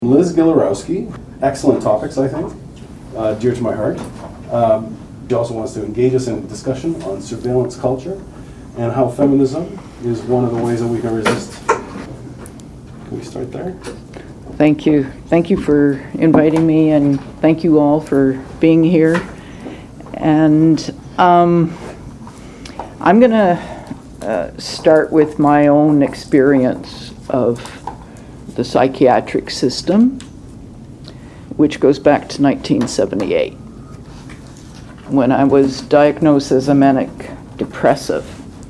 Liz Gilarowski, excellent topics, I think, dear to my heart. She also wants to engage us in a discussion on surveillance culture and how feminism is one of the ways that we can resist. Can we start there? Thank you. Thank you for inviting me, and thank you all for being here. And I'm going to start with my own experience of the psychiatric system, which goes back to 1978, when I was diagnosed as a manic depressive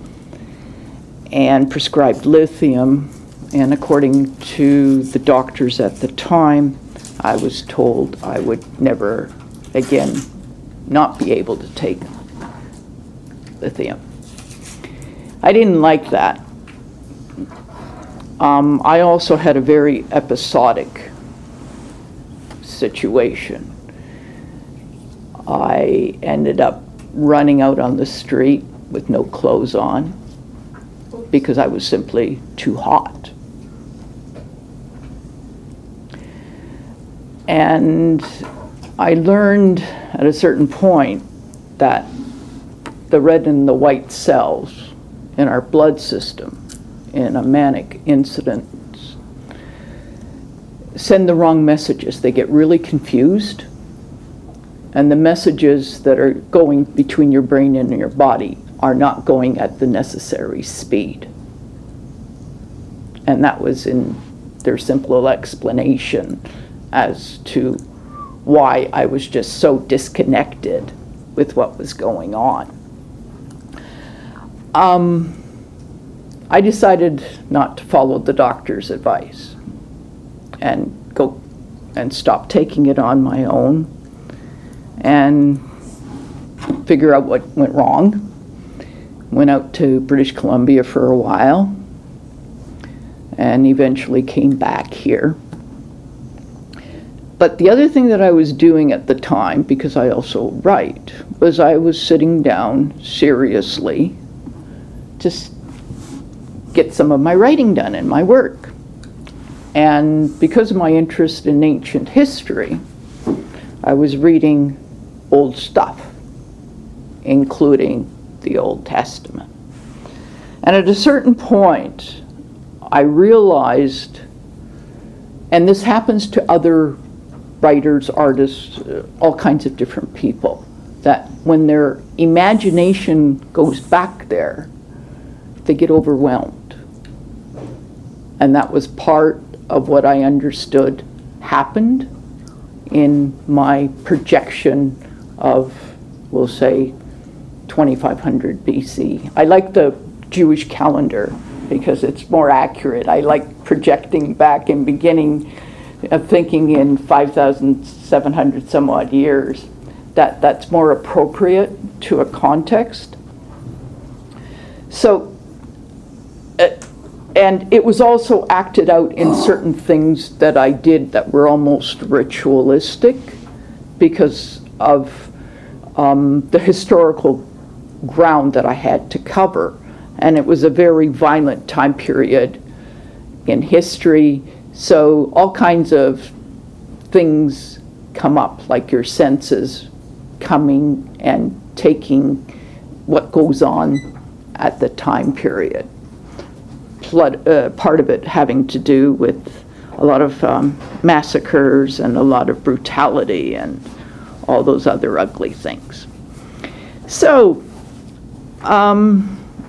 and prescribed lithium. And according to the doctors at the time, I was told I would never again not be able to take lithium. I didn't like that. I also had a very episodic situation. I ended up running out on the street with no clothes on because I was simply too hot. And I learned at a certain point that the red and the white cells in our blood system in a manic incident send the wrong messages. They get really confused, and the messages that are going between your brain and your body are not going at the necessary speed. And that was in their simple explanation as to why I was just so disconnected with what was going on. I decided not to follow the doctor's advice and go and stop taking it on my own and figure out what went wrong. Went out to British Columbia for a while and eventually came back here. But the other thing that I was doing at the time, because I also write, was I was sitting down seriously to get some of my writing done and my work. And because of my interest in ancient history, I was reading old stuff, including the Old Testament. And at a certain point, I realized, and this happens to other writers, artists, all kinds of different people, that when their imagination goes back there, they get overwhelmed. And that was part of what I understood happened in my projection of, we'll say, 2500 BC. I like the Jewish calendar because it's more accurate. I like projecting back and beginning of thinking in 5,700 some odd years. That's more appropriate to a context. So, and it was also acted out in certain things that I did that were almost ritualistic because of the historical ground that I had to cover. And it was a very violent time period in history, so all kinds of things come up, like your senses coming and taking what goes on at the time period. Part of it having to do with a lot of massacres and a lot of brutality and all those other ugly things. So I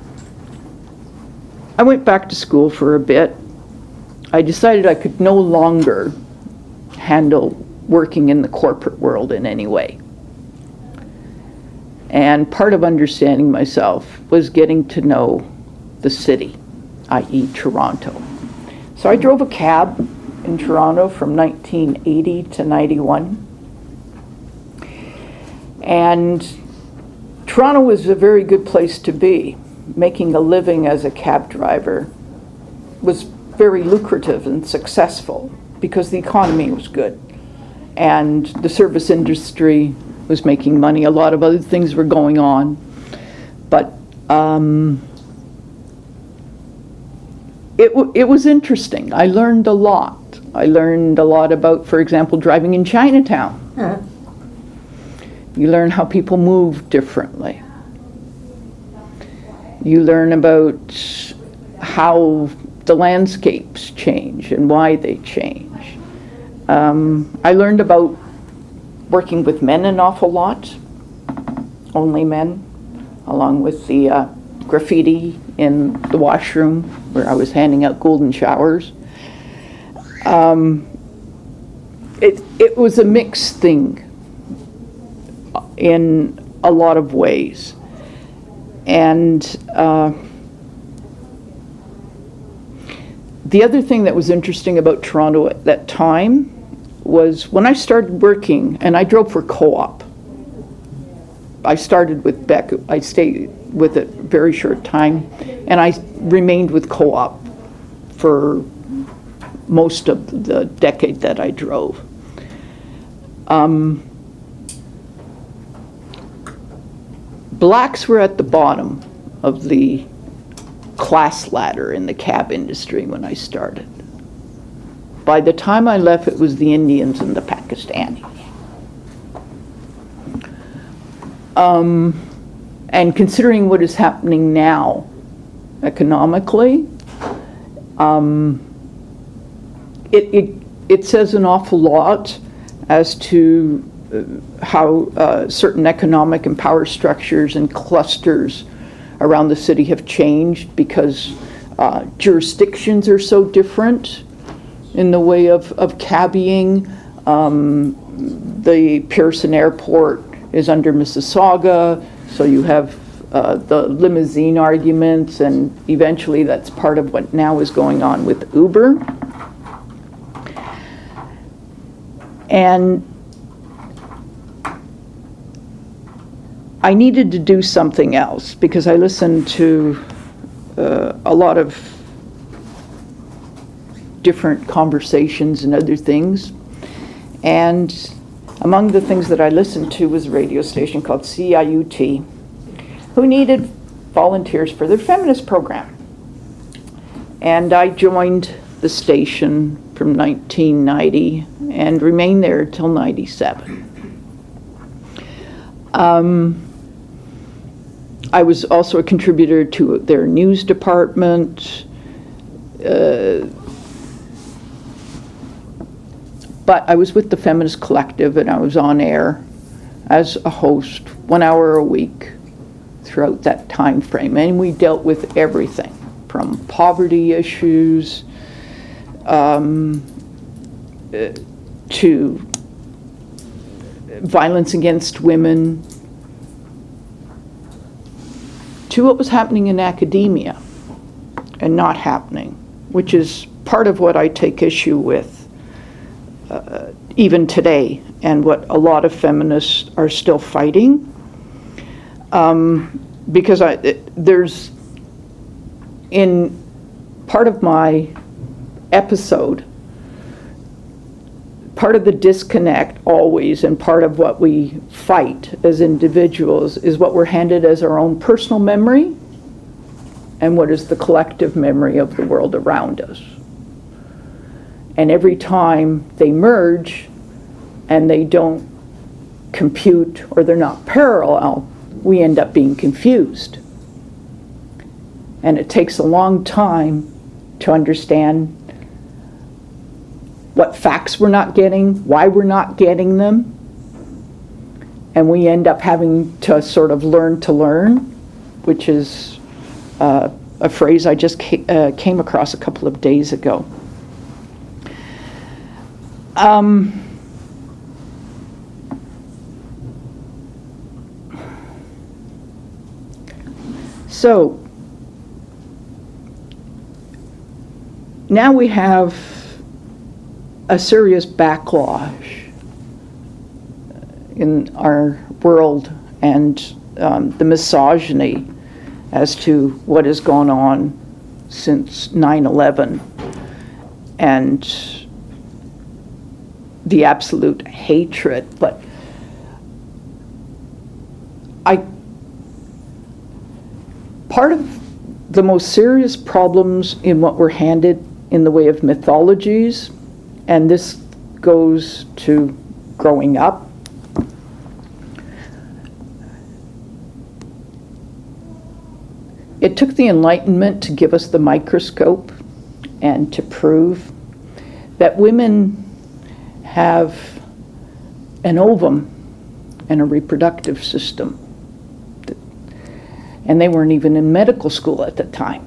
went back to school for a bit. I decided I could no longer handle working in the corporate world in any way. And part of understanding myself was getting to know the city, i.e. Toronto. So I drove a cab in Toronto from 1980 to 91. And Toronto was a very good place to be. Making a living as a cab driver was very lucrative and successful because the economy was good and the service industry was making money. A lot of other things were going on, but it was interesting. I learned a lot. I learned a lot about, for example, driving in Chinatown. You learn how people move differently. You learn about how the landscapes change and why they change. I learned about working with men an awful lot, only men, along with the graffiti in the washroom where I was handing out golden showers. It was a mixed thing in a lot of ways. And the other thing that was interesting about Toronto at that time was when I started working, and I drove for Co-op. I started with Beck. I stayed with it a very short time, and I remained with Co-op for most of the decade that I drove. Blacks were at the bottom of the class ladder in the cab industry when I started. By the time I left, it was the Indians and the Pakistanis. And considering what is happening now economically, it says an awful lot as to how certain economic and power structures and clusters around the city have changed because jurisdictions are so different in the way of cabbying. The Pearson Airport is under Mississauga, so you have the limousine arguments, and eventually that's part of what now is going on with Uber. And I needed to do something else because I listened to a lot of different conversations and other things. And among the things that I listened to was a radio station called CIUT, who needed volunteers for their feminist program. And I joined the station from 1990 and remained there till 97. I was also a contributor to their news department, but I was with the Feminist Collective, and I was on air as a host 1 hour a week throughout that time frame, and we dealt with everything from poverty issues to violence against women, to what was happening in academia and not happening, which is part of what I take issue with even today, and what a lot of feminists are still fighting. Because there's, in part of my episode, part of the disconnect always, and part of what we fight as individuals, is what we're handed as our own personal memory and what is the collective memory of the world around us. And every time they merge and they don't compute, or they're not parallel, we end up being confused. And it takes a long time to understand what facts we're not getting, why we're not getting them, and we end up having to sort of learn to learn, which is a phrase I just came across a couple of days ago. So now we have a serious backlash in our world, and the misogyny as to what has gone on since 9/11, and the absolute hatred. But part of the most serious problems in what we're handed in the way of mythologies and this goes to growing up. It took the Enlightenment to give us the microscope and to prove that women have an ovum and a reproductive system. And they weren't even in medical school at the time.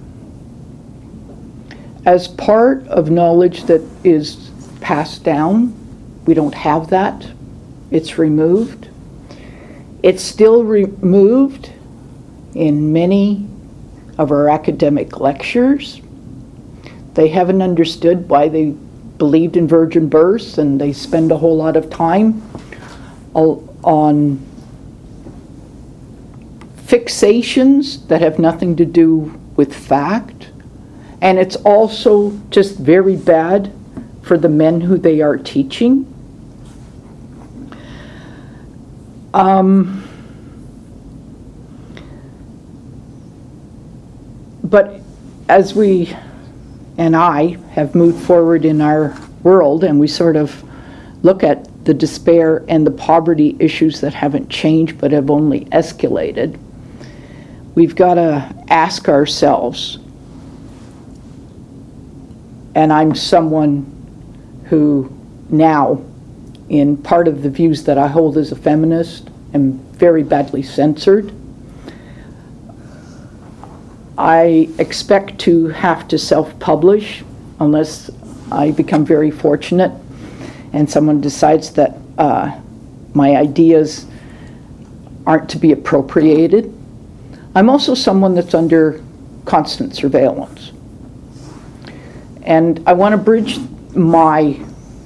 As part of knowledge that is passed down, we don't have that. It's removed. It's still removed in many of our academic lectures. They haven't understood why they believed in virgin births, and they spend a whole lot of time on fixations that have nothing to do with fact. And it's also just very bad for the men who they are teaching. But as we and I have moved forward in our world, and we sort of look at the despair and the poverty issues that haven't changed but have only escalated, we've got to ask ourselves, and I'm someone who now, in part of the views that I hold as a feminist, am very badly censored. I expect to have to self-publish unless I become very fortunate and someone decides that my ideas aren't to be appropriated. I'm also someone that's under constant surveillance. And I want to bridge my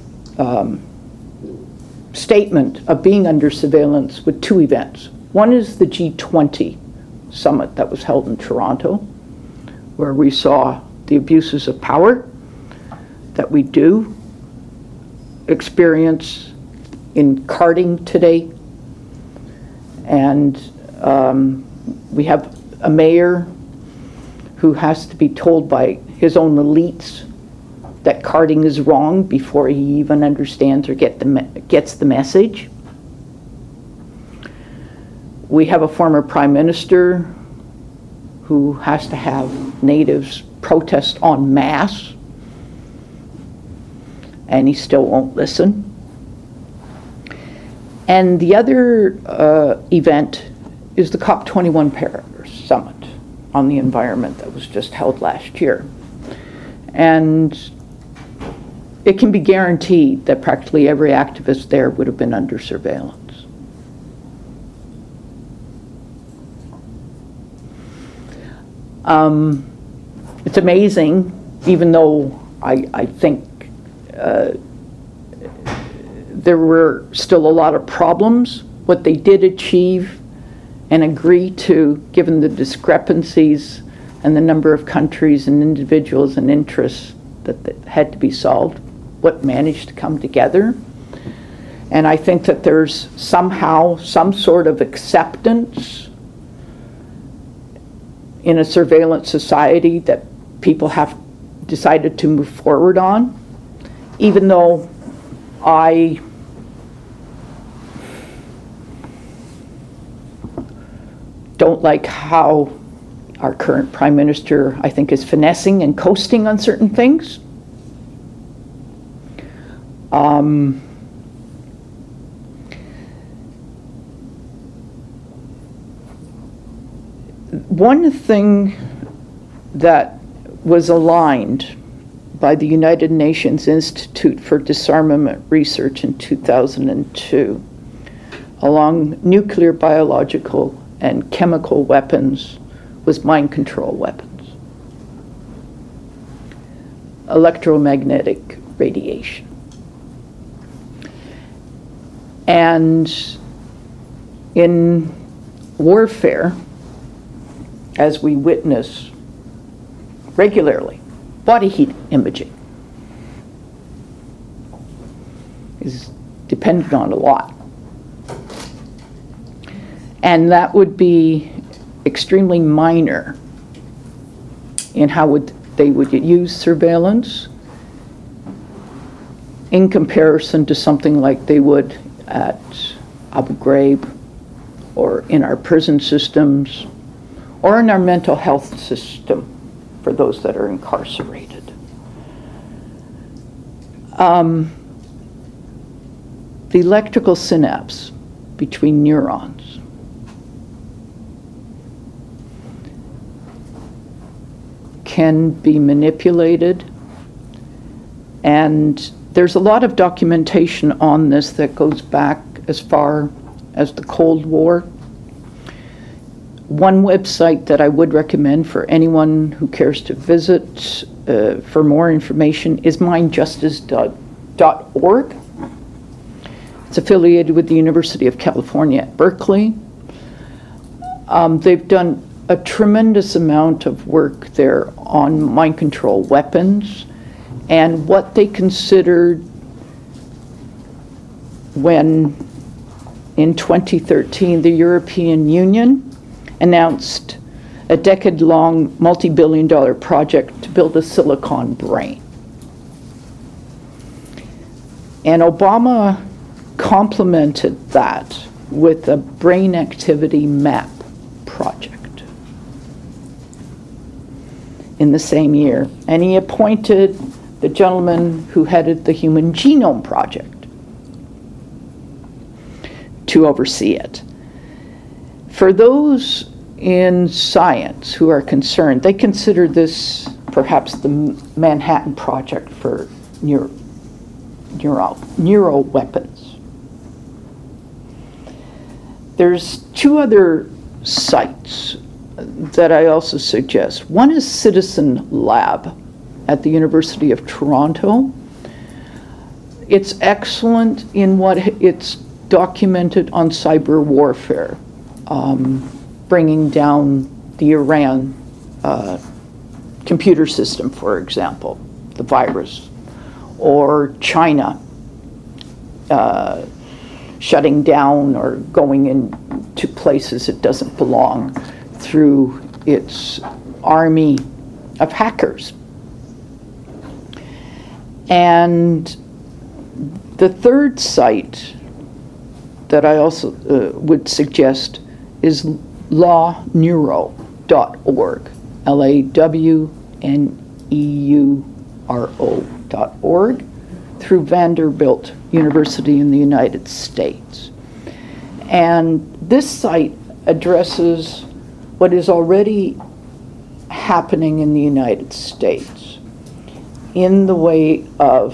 statement of being under surveillance with two events. One is the G20 summit that was held in Toronto, where we saw the abuses of power that we do experience in carting today. And we have a mayor who has to be told by his own elites that carting is wrong before he even understands or gets the message. We have a former prime minister who has to have natives protest en masse, and he still won't listen. And the other event is the COP21 Paris Summit on the environment that was just held last year. And it can be guaranteed that practically every activist there would have been under surveillance. It's amazing, even though I think there were still a lot of problems, what they did achieve and agree to, given the discrepancies and the number of countries and individuals and interests that had to be solved, what managed to come together. And I think that there's somehow some sort of acceptance in a surveillance society that people have decided to move forward on, even though I don't like how our current Prime Minister, I think, is finessing and coasting on certain things. One thing that was aligned by the United Nations Institute for Disarmament Research in 2002 along nuclear, biological, and chemical weapons was mind control weapons, electromagnetic radiation. And in warfare, as we witness regularly, body heat imaging is dependent on a lot. And that would be extremely minor in how they would use surveillance. in comparison to something like they would at Abu Ghraib, or in our prison systems, or in our mental health system for those that are incarcerated. The electrical synapse between neurons can be manipulated, and there's a lot of documentation on this that goes back as far as the Cold War. One website that I would recommend for anyone who cares to visit for more information is mindjustice.org. It's affiliated with the University of California at Berkeley. They've done a tremendous amount of work there on mind control weapons and what they considered when, in 2013, the European Union announced a decade-long, multi-billion-dollar project to build a silicon brain. And Obama complemented that with a brain activity map project in the same year. And he appointed the gentleman who headed the Human Genome Project to oversee it. For those in science who are concerned, they consider this perhaps the Manhattan Project for neuro weapons. There's two other sites that I also suggest. One is Citizen Lab at the University of Toronto. It's excellent in what it's documented on cyber warfare, bringing down the Iran computer system, for example, the virus, or China shutting down or going into places it doesn't belong through its army of hackers. And the third site that I also would suggest is lawneuro.org, LAWNEURO.org, through Vanderbilt University in the United States. And this site addresses what is already happening in the United States in the way of,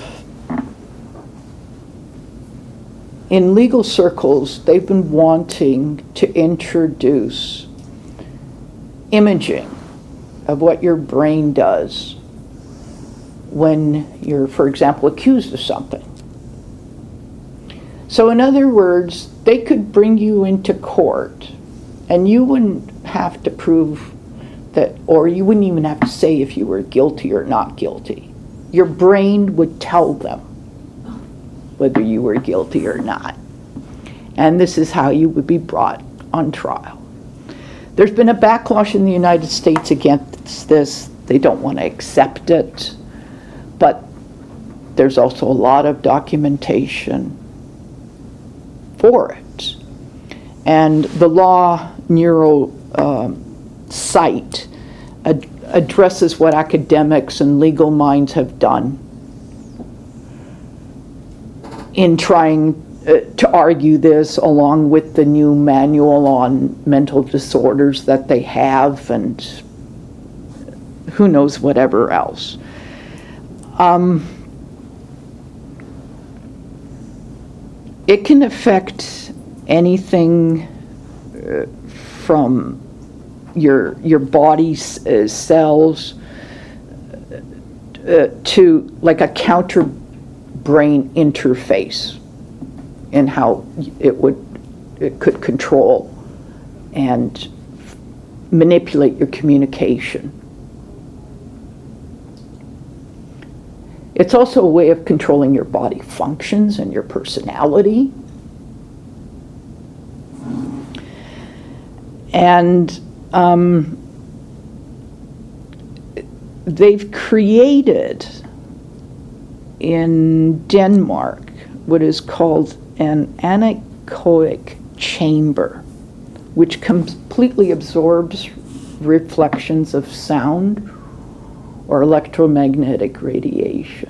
in legal circles, they've been wanting to introduce imaging of what your brain does when you're, for example, accused of something. So in other words, they could bring you into court and you wouldn't have to prove that, or you wouldn't even have to say if you were guilty or not guilty. Your brain would tell them whether you were guilty or not. And this is how you would be brought on trial. There's been a backlash in the United States against this. They don't want to accept it, but there's also a lot of documentation for it. And the Law Neuro site addresses what academics and legal minds have done in trying to argue this, along with the new manual on mental disorders that they have, and who knows whatever else. It can affect anything from your body's cells to like a counter brain interface in how it could control and manipulate your communication. It's also a way of controlling your body functions and your personality. And they've created in Denmark what is called an anechoic chamber, which completely absorbs reflections of sound or electromagnetic radiation.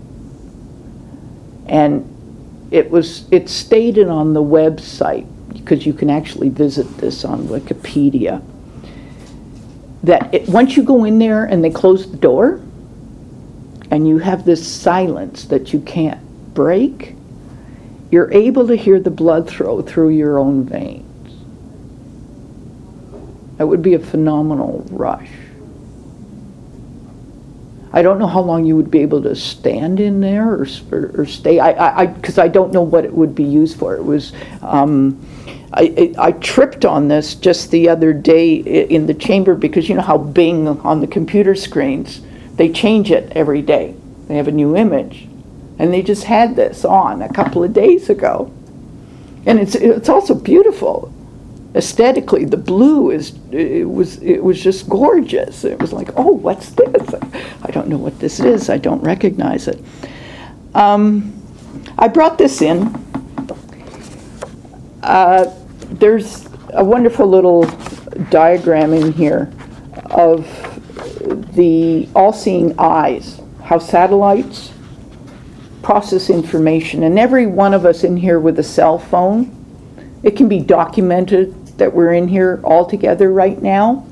And it's stated on the website, because you can actually visit this on Wikipedia, that once you go in there and they close the door, and you have this silence that you can't break, you're able to hear the blood flow through your own veins. That would be a phenomenal rush. I don't know how long you would be able to stand in there or stay. Because I don't know what it would be used for. It was, I tripped on this just the other day in the chamber, because you know how Bing on the computer screens, they change it every day. They have a new image. And they just had this on a couple of days ago. And it's also beautiful. Aesthetically, the blue it was just gorgeous. It was like, oh, what's this? I don't know what this is. I don't recognize it. I brought this in. There's a wonderful little diagram in here of the all-seeing eyes, how satellites process information. And every one of us in here with a cell phone, it can be documented that we're in here all together right now.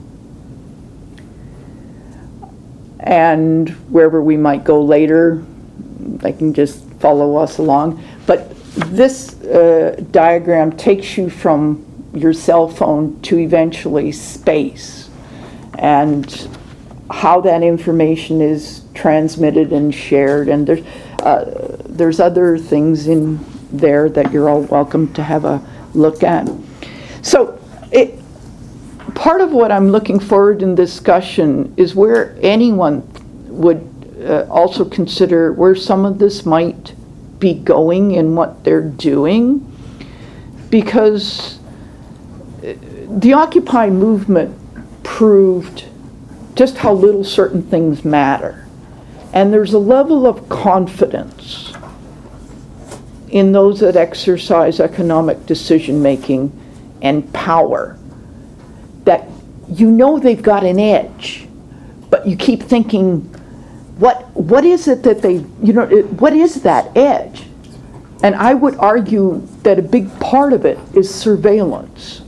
And wherever we might go later, they can just follow us along. But this diagram takes you from your cell phone to eventually space, and how that information is transmitted and shared. And there's other things in there that you're all welcome to have a look at. So part of what I'm looking forward in discussion is where anyone would also consider where some of this might be going in what they're doing, because the Occupy movement proved just how little certain things matter. And there's a level of confidence in those that exercise economic decision-making and power that you know they've got an edge, but you keep thinking, what is it that they, what is that edge? And I would argue that a big part of it is surveillance.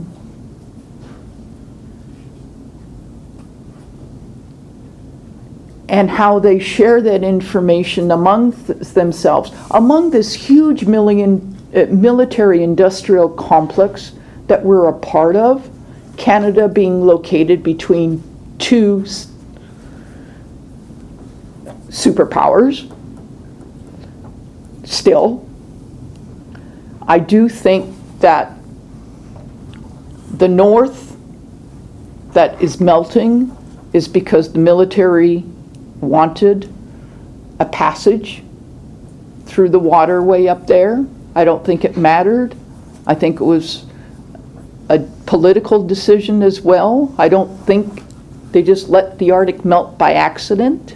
And how they share that information among themselves, among this huge military-industrial complex that we're a part of, Canada being located between two superpowers. Still, I do think that the North that is melting is because the military wanted a passage through the waterway up there. I don't think it mattered. I think it was a political decision as well. I don't think they just let the Arctic melt by accident.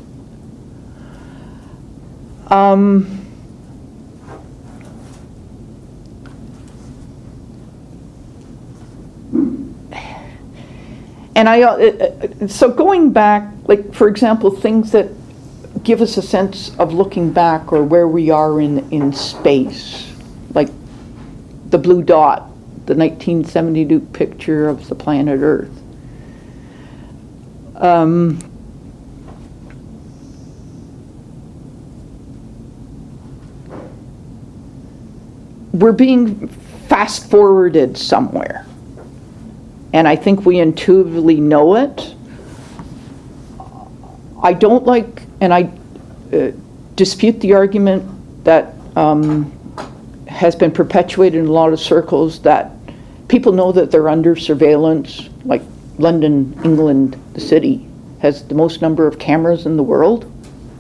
And so going back, like for example, things that give us a sense of looking back or where we are in space, like the blue dot, the 1972 picture of the planet Earth. We're being fast forwarded somewhere. And I think we intuitively know it. I don't like, and I dispute the argument that has been perpetuated in a lot of circles that people know that they're under surveillance, like London, England, the city, has the most number of cameras in the world.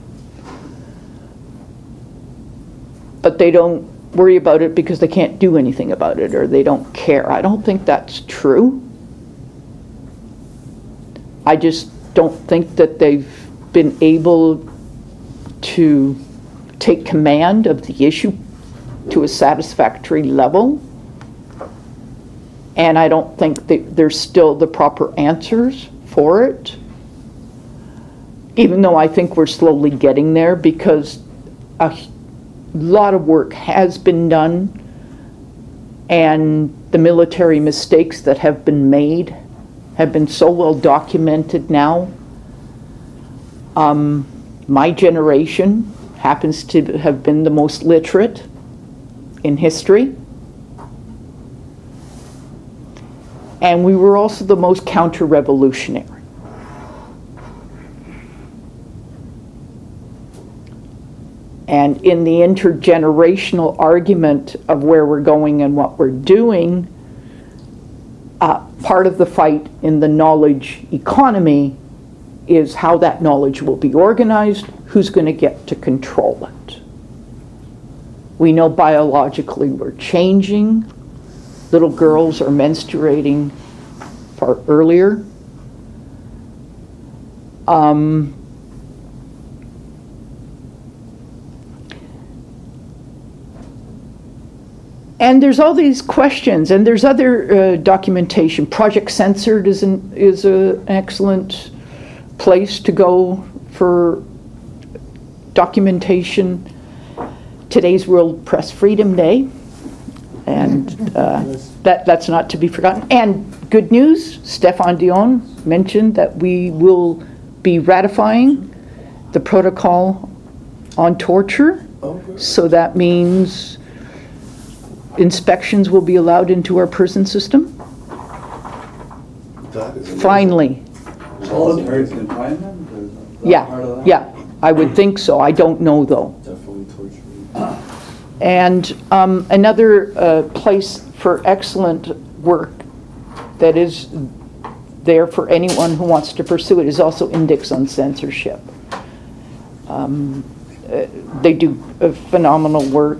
But they don't worry about it because they can't do anything about it or they don't care. I don't think that's true. I just don't think that they've been able to take command of the issue to a satisfactory level. And I don't think that there's still the proper answers for it, even though I think we're slowly getting there, because a lot of work has been done, and the military mistakes that have been made have been so well documented now. My generation happens to have been the most literate in history, and we were also the most counter-revolutionary. And in the intergenerational argument of where we're going and what we're doing, part of the fight in the knowledge economy is how that knowledge will be organized, who's going to get to control it. We know biologically we're changing. Little girls are menstruating far earlier. And there's all these questions, and there's other documentation. Project Censored is an excellent place to go for documentation. Today's World Press Freedom Day, and that's not to be forgotten. And good news, Stéphane Dion mentioned that we will be ratifying the protocol on torture. So that means inspections will be allowed into our prison system. That is amazing. Finally. Solitary confinement? Is that part of that? Yeah, I would think so. I don't know though. Definitely torture. And another place for excellent work that is there for anyone who wants to pursue it is also Index on Censorship. They do phenomenal work.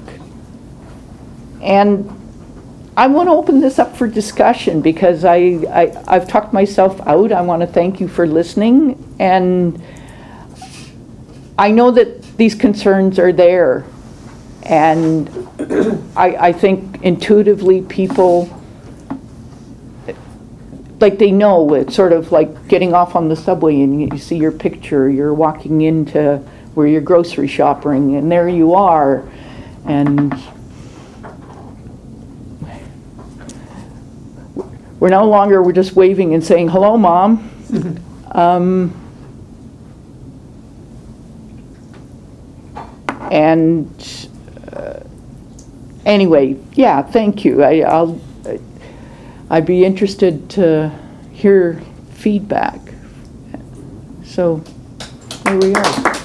And I want to open this up for discussion because I've talked myself out. I want to thank you for listening. And I know that these concerns are there. And I think intuitively people, like they know, it's sort of like getting off on the subway and you see your picture, you're walking into where you're grocery shopping and there you are. And we're no longer, we're just waving and saying, hello, Mom. Anyway, yeah, thank you. I'd be interested to hear feedback. So, here we are.